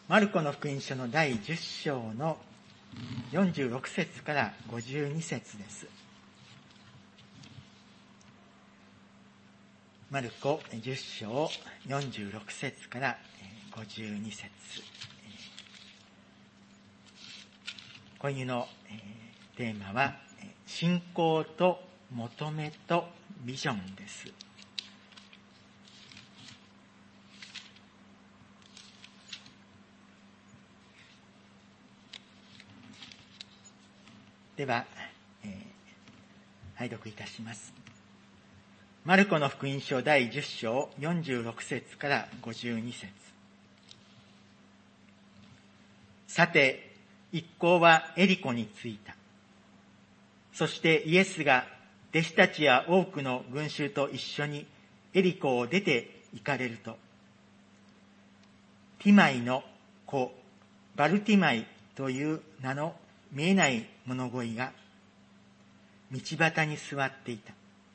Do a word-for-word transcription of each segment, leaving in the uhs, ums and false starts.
マルコの福音書の第じゅっ章のよんじゅうろく節からごじゅうに節です。マルコじゅっ章よんじゅうろく節からごじゅうに節。今夜のテーマは信仰と求めとビジョンです。では、えー、拝読いたします。マルコの福音書第じゅっ章よんじゅうろく節からごじゅうに節。さて、一行はエリコに着いた。そしてイエスが弟子たちや多くの群衆と一緒にエリコを出て行かれると、ティマイの子バルティマイという名の見えない物乞いが道端に座っていた。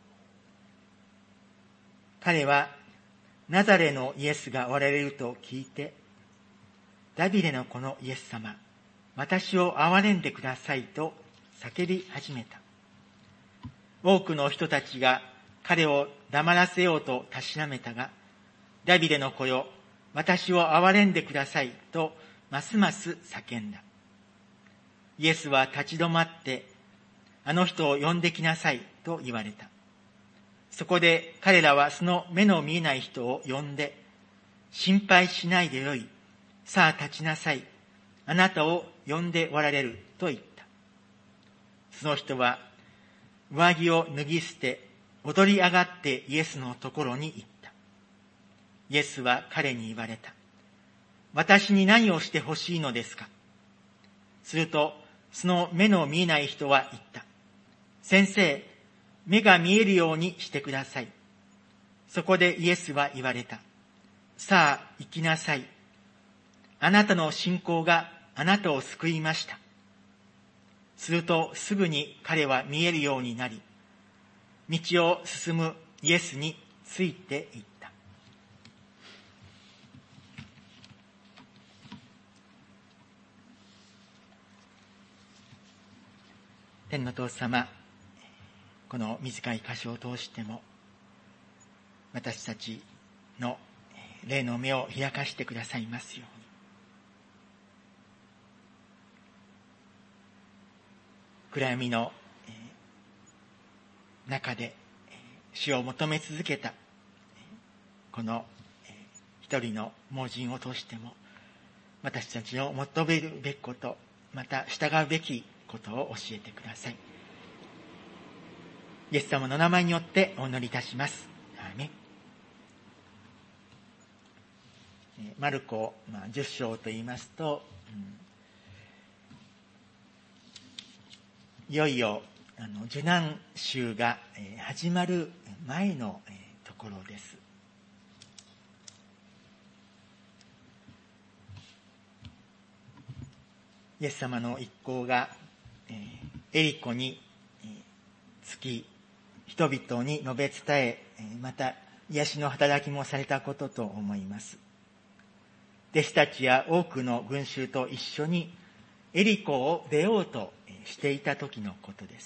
彼はナザレのイエスがおられると聞いて、ダビデの子のイエス様、私を憐れんでくださいと叫び始めた。多くの人たちが彼を黙らせようとたしなめたが、ダビデの子よ、私を憐れんでくださいとますます叫んだ。イエスは立ち止まって、あの人を呼んできなさいと言われた。そこで彼らはその目の見えない人を呼んで、心配しないでよい。さあ立ちなさい。あなたを呼んでおられると言った。その人は上着を脱ぎ捨て、踊り上がってイエスのところに行った。イエスは彼に言われた。私に何をしてほしいのですか？すると、その目の見えない人は言った。先生、目が見えるようにしてください。そこでイエスは言われた。さあ、行きなさい。あなたの信仰があなたを救いました。すると、すぐに彼は見えるようになり、道を進むイエスについていった。天の父様、この短い箇所を通しても、私たちの霊の目を開かしてくださいますように。暗闇の中で主を求め続けた、この一人の盲人を通しても、私たちの求めるべきこと、また従うべきことを教えてください。イエス様の名前によってお祈りいたします。アーメン。マルコ、まあ、じゅっ章と言いますと、うん、いよいよあの受難週が、えー、始まる前の、えー、ところです。イエス様の一行がエリコにつき、人々に述べ伝え、また癒しの働きもされたことと思います。弟子たちや多くの群衆と一緒にエリコを出ようとしていた時のことです。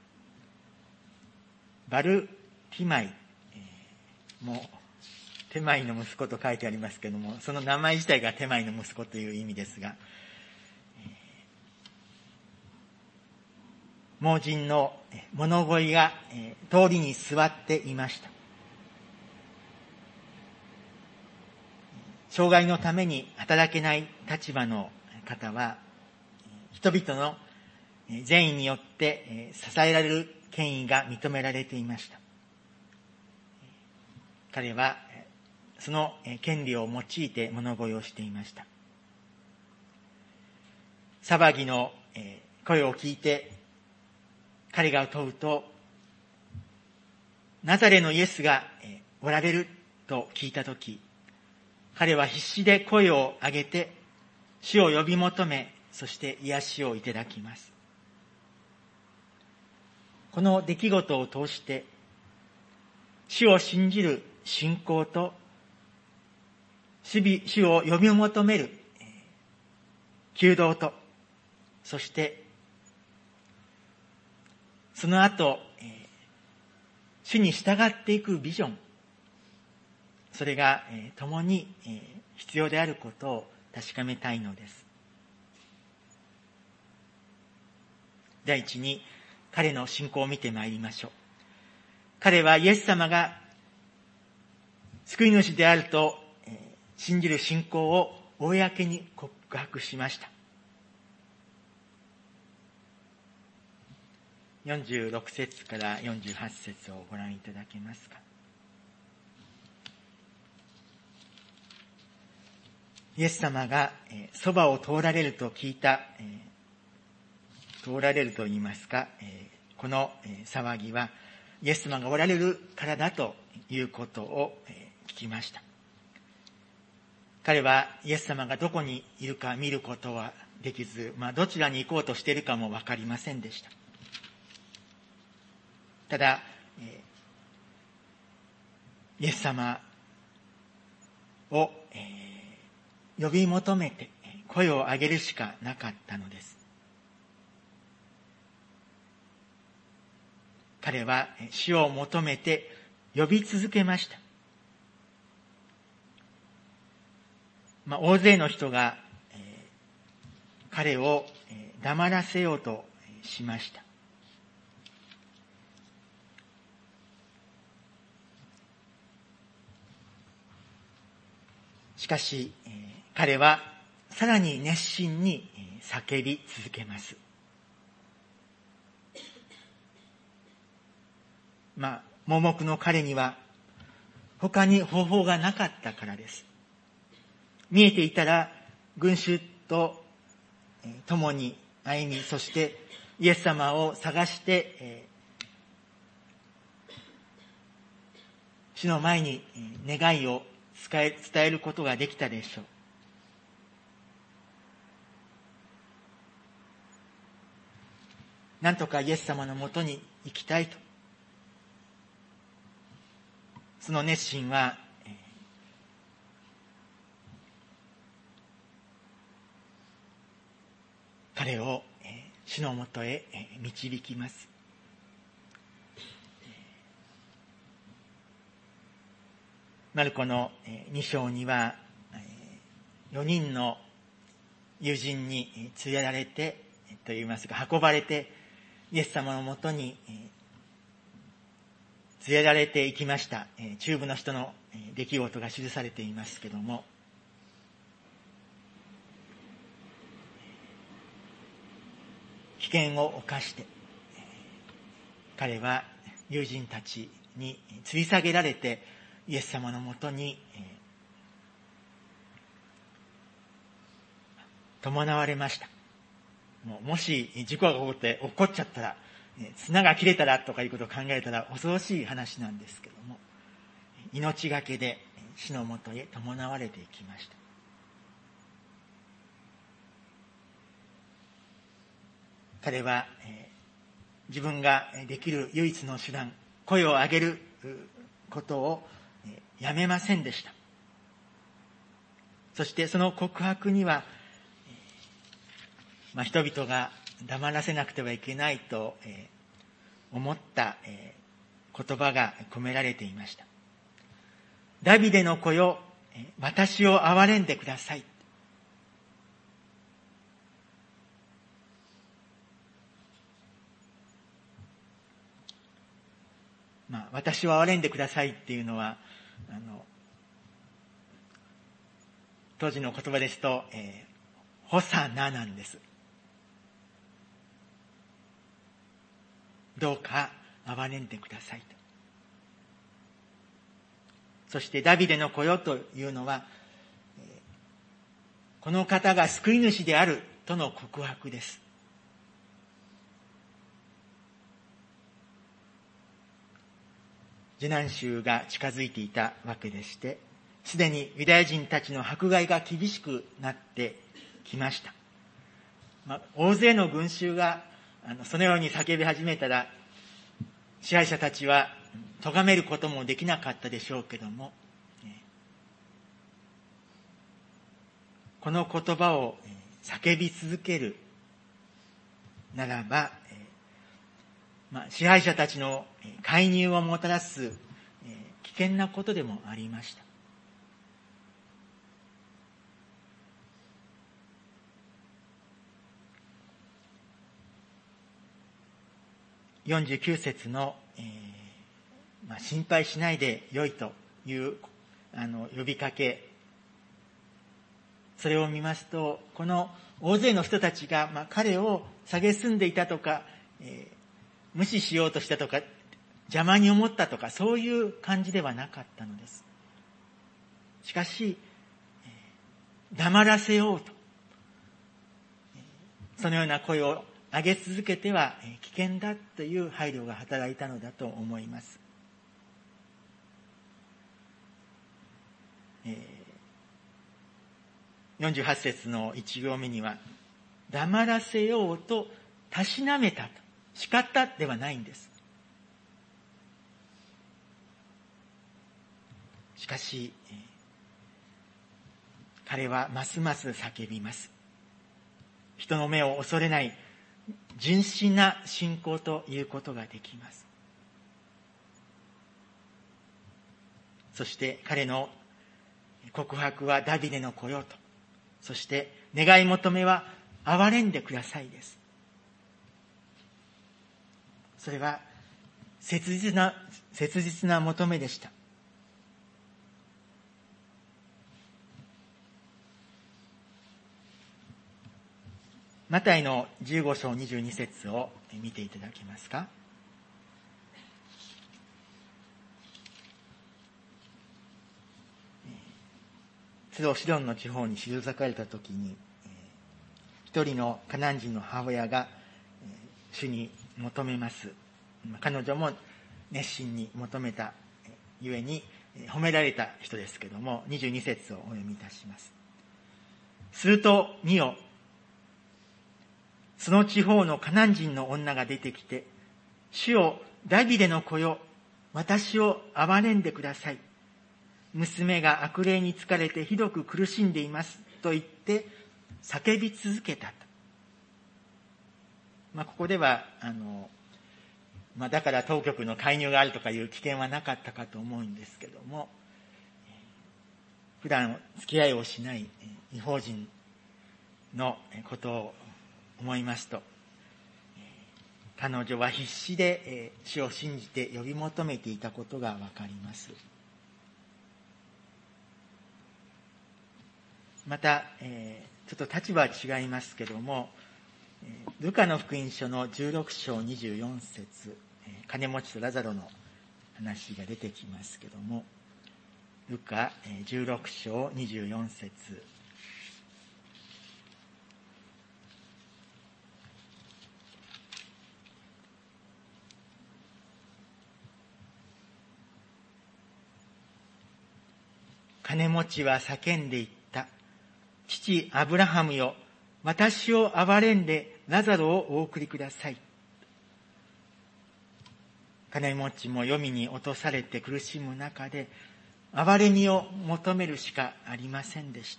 バルティマイ、もうテマイの息子と書いてありますけれども、その名前自体がテマイの息子という意味ですが、盲人の物乞いが通りに座っていました。障害のために働けない立場の方は、人々の善意によって支えられる権威が認められていました。彼はその権利を用いて物乞いをしていました。騒ぎの声を聞いて彼が問うと、ナザレのイエスがおられると聞いたとき、彼は必死で声を上げて主を呼び求め、そして癒しをいただきます。この出来事を通して主を信じる信仰と主を呼び求める求道と、そしてその後、えー、主に従っていくビジョン、それが、えー、共に、えー、必要であることを確かめたいのです。第一に、彼の信仰を見てまいりましょう。彼はイエス様が救い主であると、えー、信じる信仰を公に告白しました。よんじゅうろく節からよんじゅうはち節をご覧いただけますか。イエス様がそばを通られると聞いた、えー、通られると言いますか、えー、この騒ぎはイエス様がおられるからだということを聞きました。彼はイエス様がどこにいるか見ることはできず、まあ、どちらに行こうとしているかもわかりませんでした。ただ、イエス様を呼び求めて声を上げるしかなかったのです。彼は主を求めて呼び続けました。まあ、大勢の人が彼を黙らせようとしました。しかし、彼はさらに熱心に叫び続けます。まあ、盲目の彼には他に方法がなかったからです。見えていたら群衆と共に歩み、そしてイエス様を探して、主の前に願いを伝えることができたでしょう。なんとかイエス様のもとに行きたいと。その熱心は、彼を主のもとへ導きます。マルコのに章にはよにんの友人に連れられてといいますか、運ばれてイエス様のもとに連れられていきました。中部の人の出来事が記されていますけども、危険を冒して彼は友人たちに吊り下げられてイエス様のもとに伴われました。もうもし事故が起こって起こっちゃったら、綱が切れたらとかいうことを考えたら恐ろしい話なんですけども、命がけで主のもとへ伴われていきました。彼は自分ができる唯一の手段、声を上げることをやめませんでした。そしてその告白には、まあ、人々が黙らせなくてはいけないと思った言葉が込められていました。ダビデの子よ、私を憐れんでください。まあ、私を憐れんでくださいっていうのは、あの、当時の言葉ですと、えー、ホサナなんです。どうか憐れんでくださいと。そしてダビデの子よというのは、この方が救い主であるとの告白です。受難週が近づいていたわけでして、すでにユダヤ人たちの迫害が厳しくなってきました。まあ、大勢の群衆があのそのように叫び始めたら、支配者たちは咎めることもできなかったでしょうけども、この言葉を叫び続けるならば、えーまあ、支配者たちの介入をもたらす、えー、危険なことでもありました。よんじゅうきゅう節の、えーまあ、心配しないでよいというあの呼びかけ、それを見ますと、この大勢の人たちが、まあ、彼を蔑んでいたとか、えー、無視しようとしたとか、邪魔に思ったとか、そういう感じではなかったのです。しかし、えー、黙らせようと、そのような声を上げ続けては危険だという配慮が働いたのだと思います。えー、よんじゅうはち節のいち行目には、黙らせようとたしなめたと、叱ったではないんです。しかし、えー、彼はますます叫びます。人の目を恐れない純真な信仰ということができます。そして彼の告白はダビデの子よと、そして願い求めは憐れんでくださいです。それは切実な切実な求めでした。マタイのじゅうご章にじゅうに節を見ていただけますか。ツドシドンの地方に退かれたときに、一人のカナン人の母親が主に求めます。彼女も熱心に求めたゆえに褒められた人ですけれども、にじゅうに節をお読みいたします。すると見よ、その地方のカナン人の女が出てきて、主よ、ダビデの子よ、私を憐れんでください。娘が悪霊に疲れてひどく苦しんでいますと言って叫び続けたと。まあ、ここではあの、まあ、だから当局の介入があるとかいう危険はなかったかと思うんですけども、普段付き合いをしない異邦人のことを思いますと、彼女は必死で主を信じて呼び求めていたことがわかります。また、えー、ちょっと立場は違いますけども、ルカの福音書のじゅうろく章にじゅうよん節、金持ちとラザロの話が出てきますけども、ルカじゅうろく章にじゅうよん節、金持ちは叫んでいった。父アブラハムよ、私を憐れんでラザロをお送りください。金持ちも黄泉に落とされて苦しむ中で、憐れみを求めるしかありませんでした。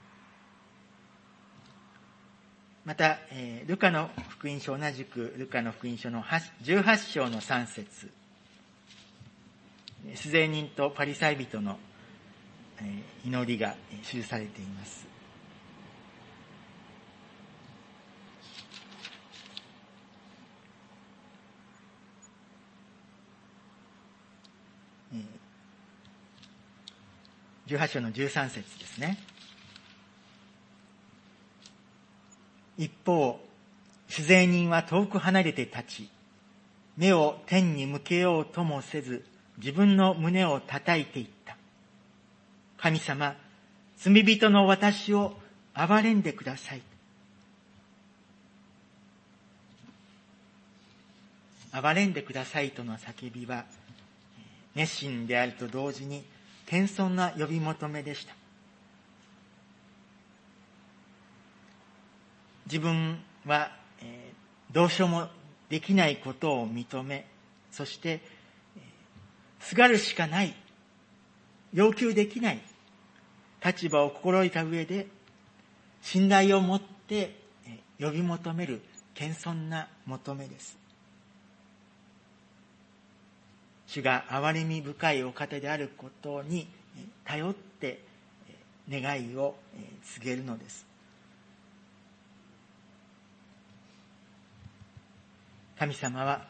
また、えー、ルカの福音書、同じくルカの福音書のじゅうはち章のさん節、主税人とパリサイ人の祈りが記されています。じゅうはち章のじゅうさん節ですね。一方、主税人は遠く離れて立ち、目を天に向けようともせず、自分の胸を叩いていった。神様、罪人の私を憐れんでください。憐れんでくださいとの叫びは、熱心であると同時に謙遜な呼び求めでした。自分は、えー、どうしようもできないことを認め、そして、えー、すがるしかない、要求できない立場を心得た上で、信頼を持っって呼び求める謙遜な求めです。主が憐れみ深いお方であることに頼って願いを告げるのです。神様は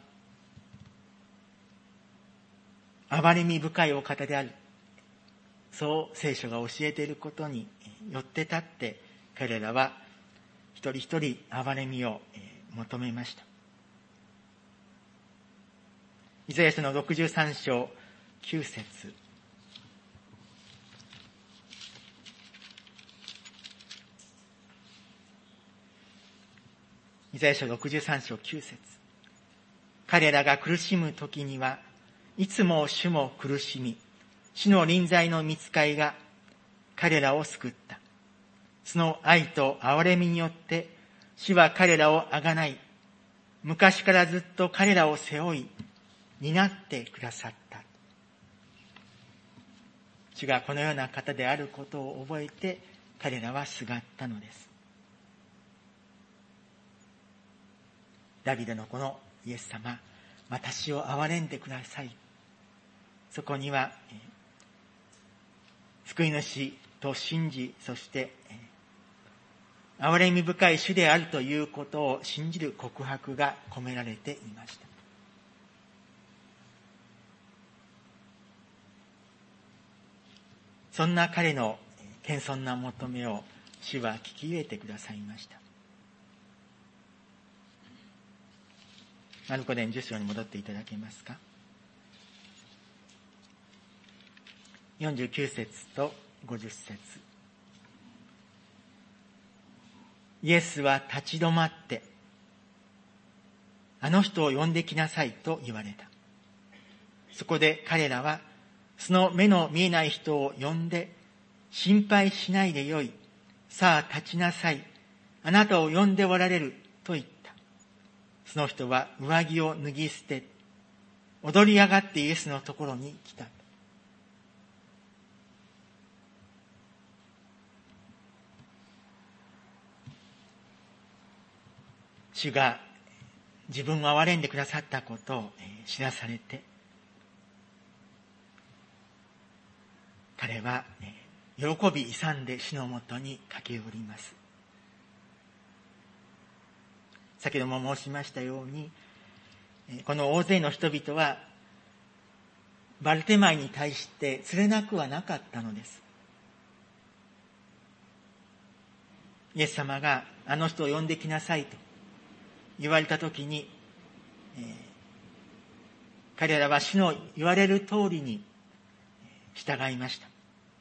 憐れみ深いお方である、そう聖書が教えていることによって立って彼らは一人一人憐れみを求めました。イザヤ書のろくじゅうさん章きゅう節。イザヤ書ろくじゅうさん章きゅう節。彼らが苦しむ時にはいつも主も苦しみ、主の臨在の御使いが彼らを救った。その愛と憐れみによって主は彼らをあがない、昔からずっと彼らを背負い担ってくださった。主がこのような方であることを覚えて彼らはすがったのです。ダビデのこのイエス様、私を憐れんでください。そこには救い主と信じ、そして憐れみ深い主であるということを信じる告白が込められていました。そんな彼の謙遜な求めを主は聞き入れてくださいました。マルコ伝じゅっ章に戻っていただけますか。よんじゅうきゅう節とごじゅう節。イエスは立ち止まって、あの人を呼んできなさいと言われた。そこで彼らは、その目の見えない人を呼んで、心配しないでよい。さあ立ちなさい。あなたを呼んでおられると言った。その人は上着を脱ぎ捨て、踊り上がってイエスのところに来た。主が自分を憐れんでくださったことを知らされて、彼は喜び勇んで主のもとに駆け寄ります。先ほども申しましたように、この大勢の人々はバルテマイに対して釣れなくはなかったのです。イエス様があの人を呼んできなさいと言われたときに、えー、彼らは主の言われる通りに従いました。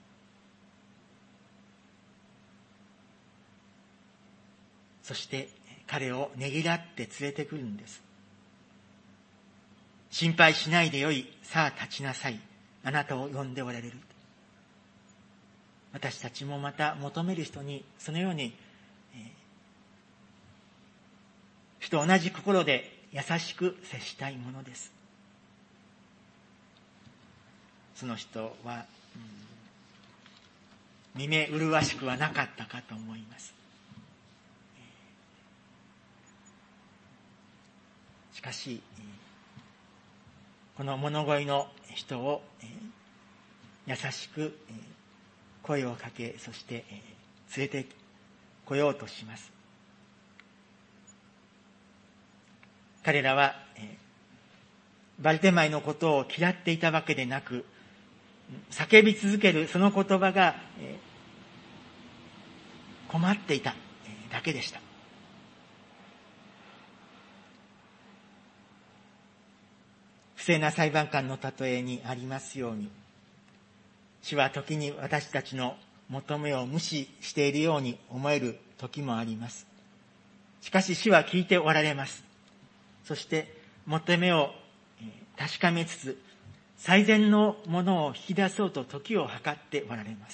そして彼をねぎらって連れてくるんです。心配しないでよい。さあ立ちなさい。あなたを呼んでおられる。私たちもまた求める人にそのように、えー、主と同じ心で優しく接したいものです。その人は、うん、見目麗しくはなかったかと思います。しかし、この物乞いの人を優しく声をかけ、そして連れてこようとします。彼らはバルテマイのことを嫌っていたわけでなく、叫び続けるその言葉が困っていただけでした。不正な裁判官の例えにありますように、主は時に私たちの求めを無視しているように思える時もあります。しかし主は聞いておられます。そして求めを確かめつつ、最善のものを引き出そうと時を計っておられます。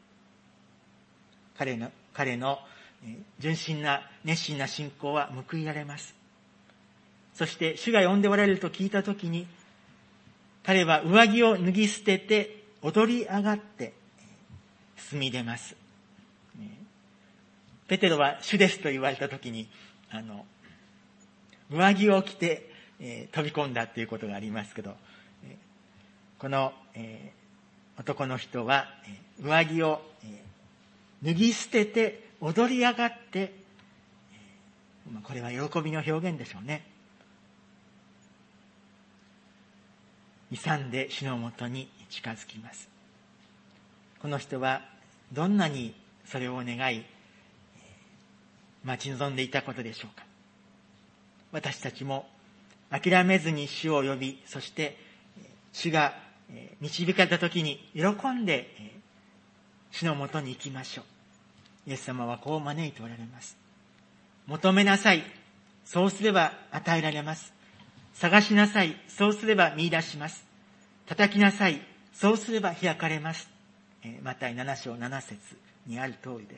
彼の、彼の純真な熱心な信仰は報いられます。そして主が呼んでおられると聞いたときに、彼は上着を脱ぎ捨てて踊り上がって進み出ます。 ペテロは主ですと言われたときに、あの、上着を着て、えー、飛び込んだということがありますけど、えー、この、えー、男の人は、えー、上着を、えー、脱ぎ捨てて踊り上がって、えーまあ、これは喜びの表現でしょうね。勇んで主のもとに近づきます。この人はどんなにそれを願い、待ち望んでいたことでしょうか。私たちも諦めずに主を呼び、そして主が導かれたときに喜んで主のもとに行きましょう。イエス様はこう招いておられます。求めなさい、そうすれば与えられます。探しなさい、そうすれば見出します。叩きなさい、そうすれば開かれます。マタイなな章なな節にある通りです。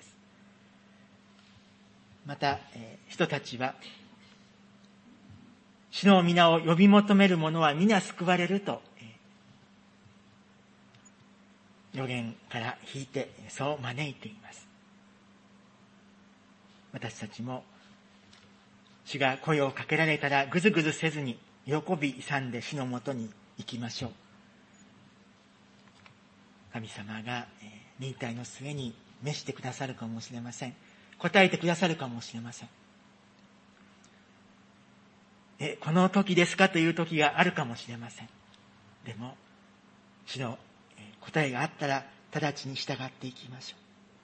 また、人たちは、主の皆を呼び求める者は皆救われると、預言から引いてそう招いています。私たちも、主が声をかけられたらぐずぐずせずに喜び勇んで主のもとに行きましょう。神様が忍耐の末に召してくださるかもしれません。答えてくださるかもしれません。え、この時ですかという時があるかもしれません。でも、主の答えがあったら直ちに従っていきましょう。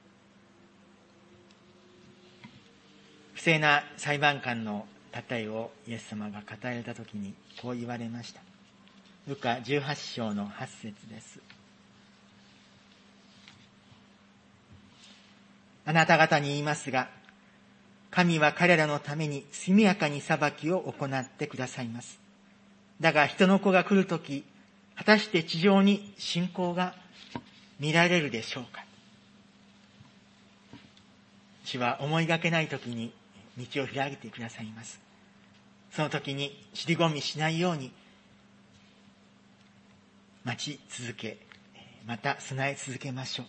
不正な裁判官の例えをイエス様が語られた時にこう言われました。ルカじゅうはち章のはち節です。あなた方に言いますが、神は彼らのために速やかに裁きを行ってくださいます。だが人の子が来るとき、果たして地上に信仰が見られるでしょうか。主は思いがけないときに道を開いてくださいます。その時に尻込みしないように待ち続け、また備え続けましょう。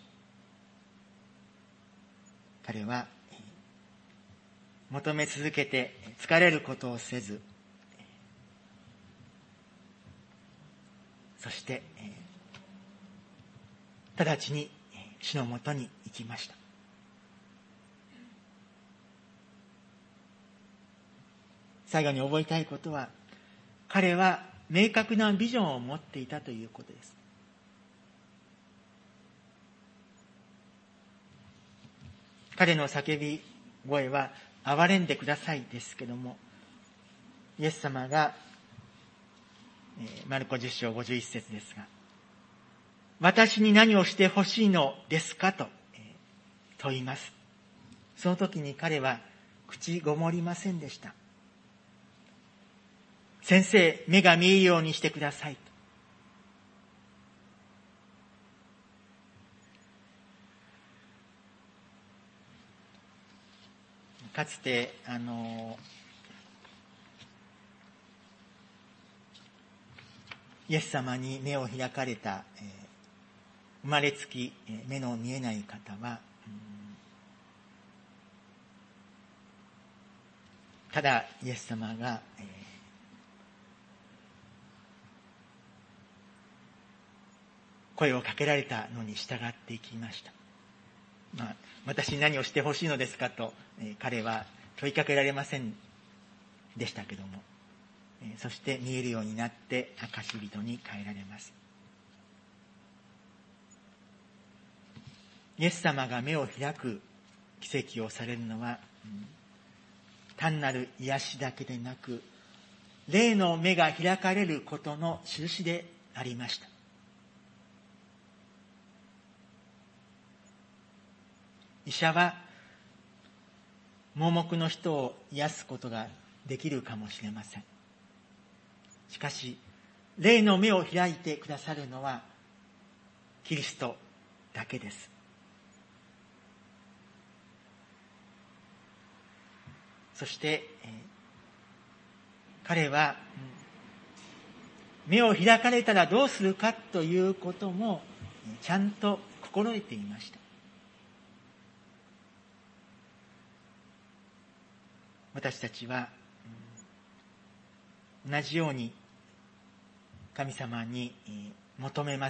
彼は求め続けて疲れることをせず、そして直ちに主のもとに行きました。最後に覚えたいことは、彼は明確なビジョンを持っていたということです。彼の叫び声は憐れんでくださいですけども、イエス様が、えー、マルコじゅっ章ごじゅういち節ですが、私に何をしてほしいのですかと、えー、問います。その時に彼は口ごもりませんでした。先生、目が見えるようにしてくださいと。かつて、あの、イエス様に目を開かれた、えー、生まれつき、えー、目の見えない方は、うん、ただイエス様が、えー、声をかけられたのに従っていきました。まあ、私に何をしてほしいのですかと、えー、彼は問いかけられませんでしたけども、えー、そして見えるようになって証人に変えられます。イエス様が目を開く奇跡をされるのは、うん、単なる癒しだけでなく、霊の目が開かれることの印でありました。医者は盲目の人を癒すことができるかもしれません。しかし、霊の目を開いてくださるのはキリストだけです。そして、えー、彼は、うん、目を開かれたらどうするかということもちゃんと心得ていました。 私たちは同じように神様に求めます。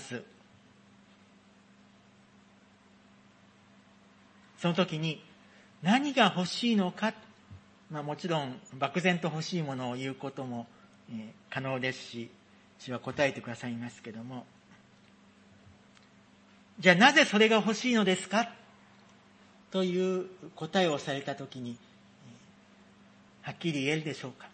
その時に何が欲しいのか、まあ、もちろん漠然と欲しいものを言うことも可能ですし、主は答えてくださいますけども、じゃあなぜそれが欲しいのですかという答えをされたときに、はっきり言えるでしょうか。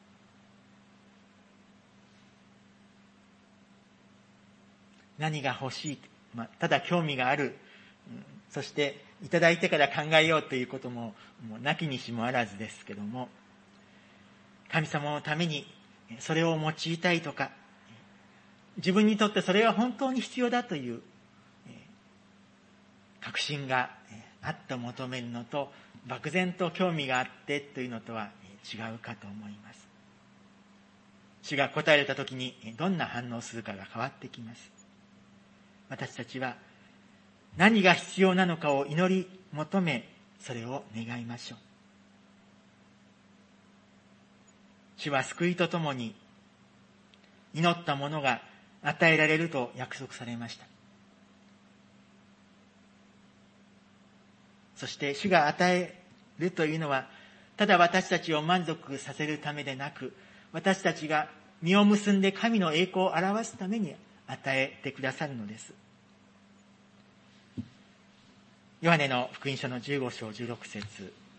何が欲しい、まあ、ただ興味がある、うん、そしていただいてから考えようということも、もうなきにしもあらずですけども、神様のためにそれを用いたいとか、自分にとってそれが本当に必要だという確信があって求めるのと、漠然と興味があってというのとは違うかと思います。主が答えられたときにどんな反応するかが変わってきます。私たちは何が必要なのかを祈り求め、それを願いましょう。主は救いとともに祈ったものが与えられると約束されました。そして主が与えるというのは、ただ私たちを満足させるためでなく、私たちが実を結んで神の栄光を表すために与えてくださるのです。ヨハネの福音書のじゅうご章じゅうろく節。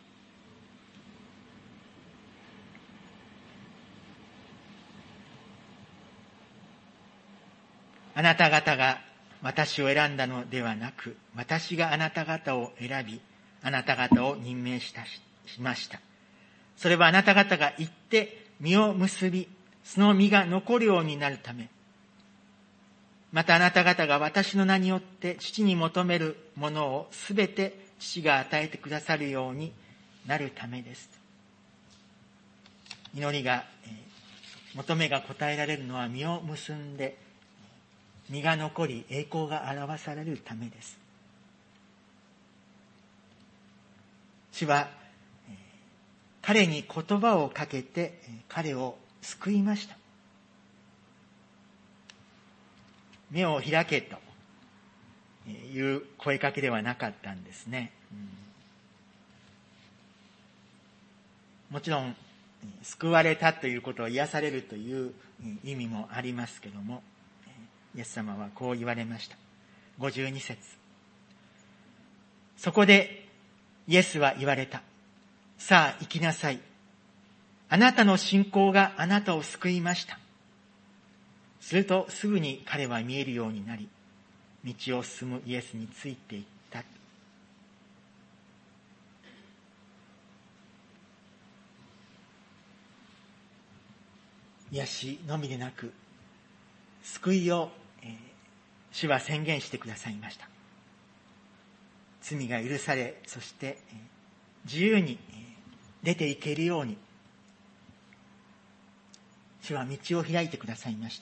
あなた方が私を選んだのではなく、私があなた方を選び、あなた方を任命したしました。それはあなた方が行って実を結び、その実が残るようになるため、またあなた方が私の名によって父に求めるものをすべて父が与えてくださるようになるためです。祈りが、求めが答えられるのは実を結んで、実が残り栄光が表されるためです。主は彼に言葉をかけて彼を救いました。目を開けという声かけではなかったんですね。もちろん救われたということを癒されるという意味もありますけども、イエス様はこう言われました。ごじゅうに節。そこでイエスは言われた。さあ行きなさい。あなたの信仰があなたを救いました。するとすぐに彼は見えるようになり、道を進むイエスについていった。癒しのみでなく、救いを、えー、主は宣言してくださいました。罪が許され、そして、えー、自由に、えー、出ていけるように、主は道を開いてくださいました。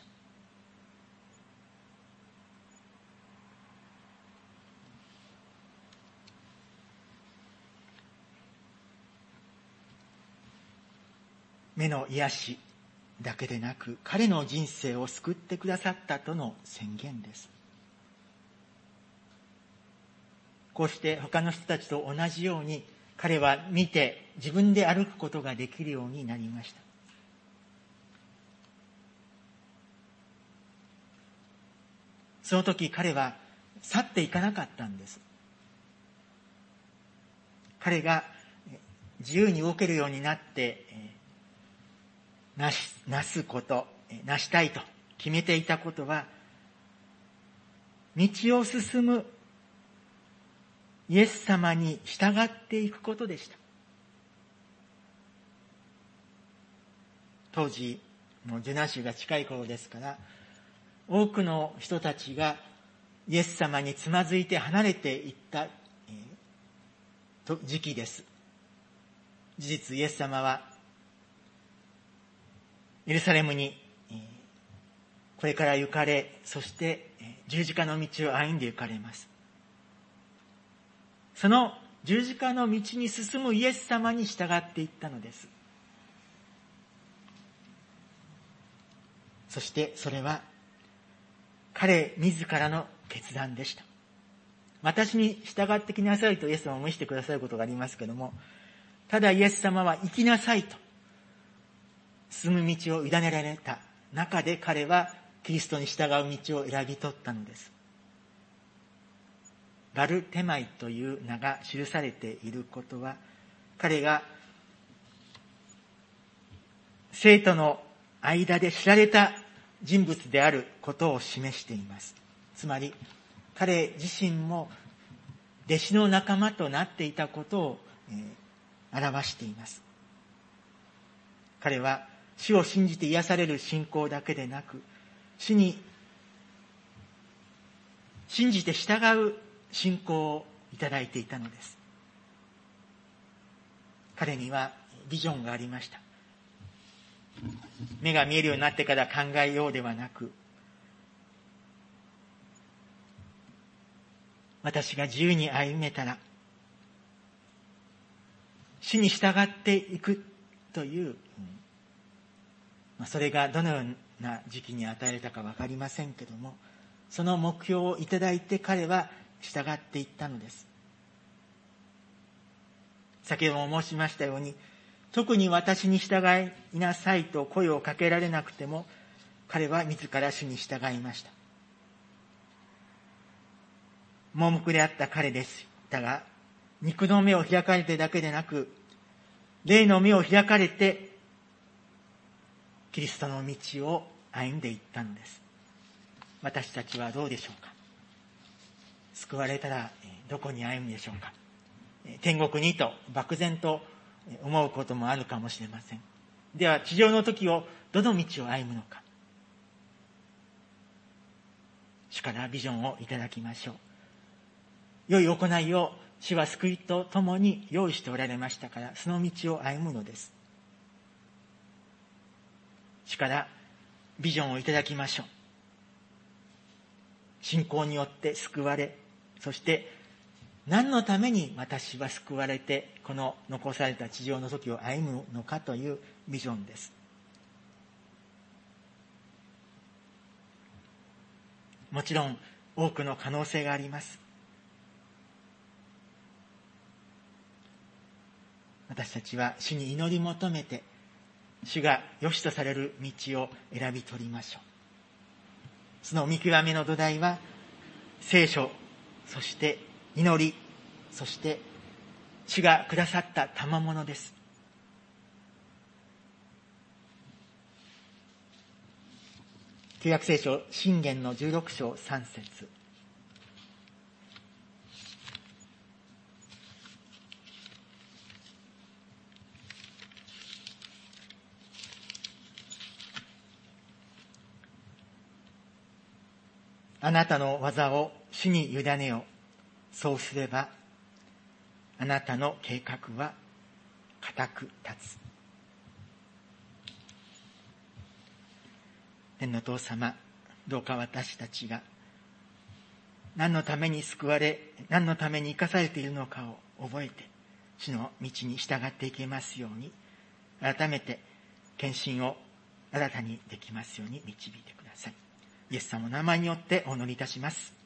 目の癒しだけでなく、彼の人生を救ってくださったとの宣言です。こうして他の人たちと同じように、彼は見て自分で歩くことができるようになりました。その時彼は去っていかなかったんです。彼が自由に動けるようになってなし、なすこと、なしたいと決めていたことは、道を進むイエス様に従っていくことでした。当時、もうジュナ州が近い頃ですから、多くの人たちがイエス様につまずいて離れていった時期です。事実、イエス様はエルサレムにこれから行かれ、そして十字架の道を歩んで行かれます。その十字架の道に進むイエス様に従っていったのです。 そしてそれは彼自らの決断でした。私に従ってきなさいとイエス様を召してくださることがありますけども、ただイエス様は行きなさいと進む道を委ねられた中で、彼はキリストに従う道を選び取ったのです。バルテマイという名が記されていることは、彼が生徒の間で知られた人物であることを示しています。つまり彼自身も弟子の仲間となっていたことを、えー、表しています。彼は主を信じて癒される信仰だけでなく、主に信じて従う信仰をいただいていたのです。彼にはビジョンがありました。目が見えるようになってから考えようではなく、私が自由に歩めたら主に従っていくという、それがどのような時期に与えられたか分かりませんけども、その目標をいただいて彼は従っていったのです。先ほども申しましたように、特に私に従いなさいと声をかけられなくても、彼は自ら主に従いました。盲目であった彼でしたが、肉の目を開かれてだけでなく、霊の目を開かれて、キリストの道を歩んでいったのです。私たちはどうでしょうか。救われたらどこに歩むでしょうか。天国にと漠然と思うこともあるかもしれません。では地上の時をどの道を歩むのか、主からビジョンをいただきましょう。良い行いを主は救いとともに用意しておられましたから、その道を歩むのです。主からビジョンをいただきましょう。信仰によって救われ、そして何のために私は救われてこの残された地上の時を歩むのかというビジョンです。もちろん多くの可能性があります。私たちは主に祈り求めて、主が良しとされる道を選び取りましょう。その見極めの土台は聖書、そして祈り、そして主がくださった賜物です。旧約聖書箴言のじゅうろく章さん節。あなたの技を主に委ねよ。そうすればあなたの計画は固く立つ。天の父様、どうか私たちが何のために救われ、何のために生かされているのかを覚えて、主の道に従っていけますように、改めて献身を新たにできますように導いてください。イエス様の名前によってお祈りいたします。